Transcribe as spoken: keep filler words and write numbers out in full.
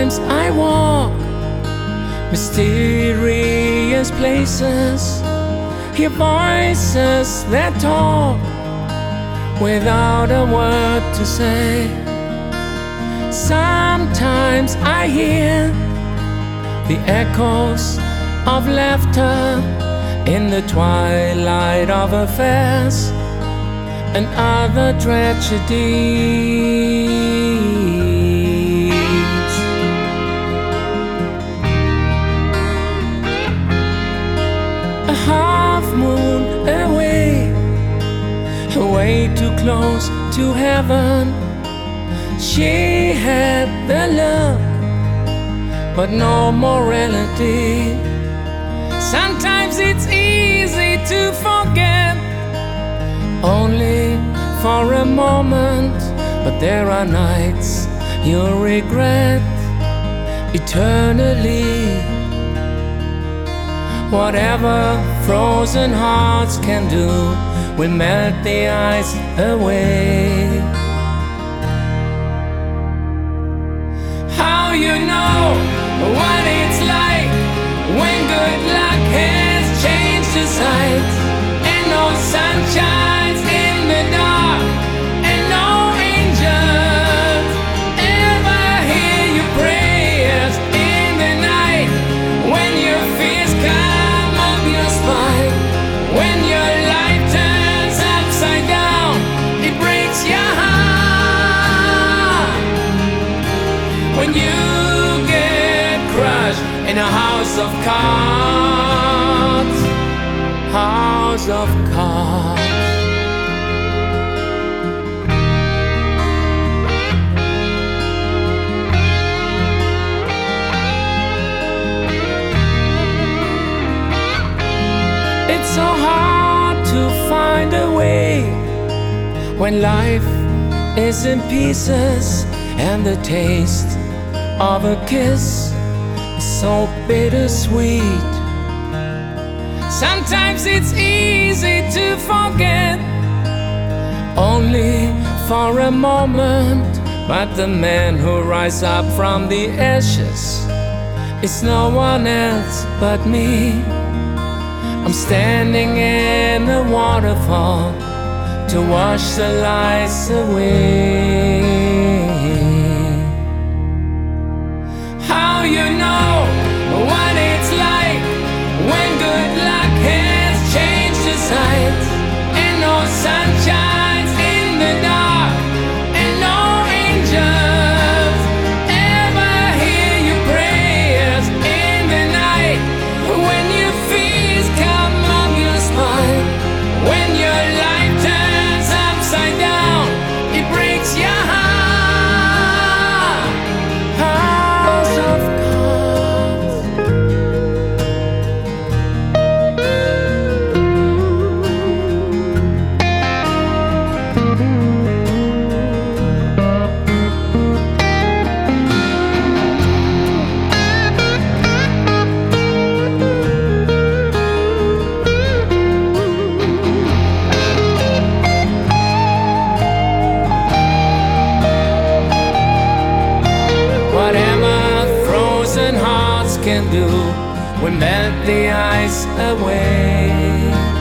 Sometimes I walk mysterious places, hear voices that talk without a word to say. Sometimes I hear the echoes of laughter in the twilight of affairs and other tragedies. A half moon away, way too close to heaven. She had the look, but no morality. Sometimes it's easy to forget, only for a moment, but there are nights you'll regret eternally. Whatever frozen hearts can do will melt the ice away. How you know what it's like when good luck has changed the sight, and no sun shines in the dark, and no angels ever hear your prayers in the night, when your fears come up your spine, when your life turns upside down, it breaks your heart, when you get crushed in a house of cards, house of cards. It's so hard to find a way when life is in pieces and the taste of a kiss is so bittersweet. Sometimes it's easy to forget, only for a moment, but the man who rises up from the ashes is no one else but me. I'm standing in a waterfall to wash the lies away. How you know what it's like when good luck has changed the sight, and no sun shines in the dark, and no angels ever hear your prayers in the night, when your fears come up your spine, when your life turns upside down, it breaks your heart. House of can do will melt the ice away.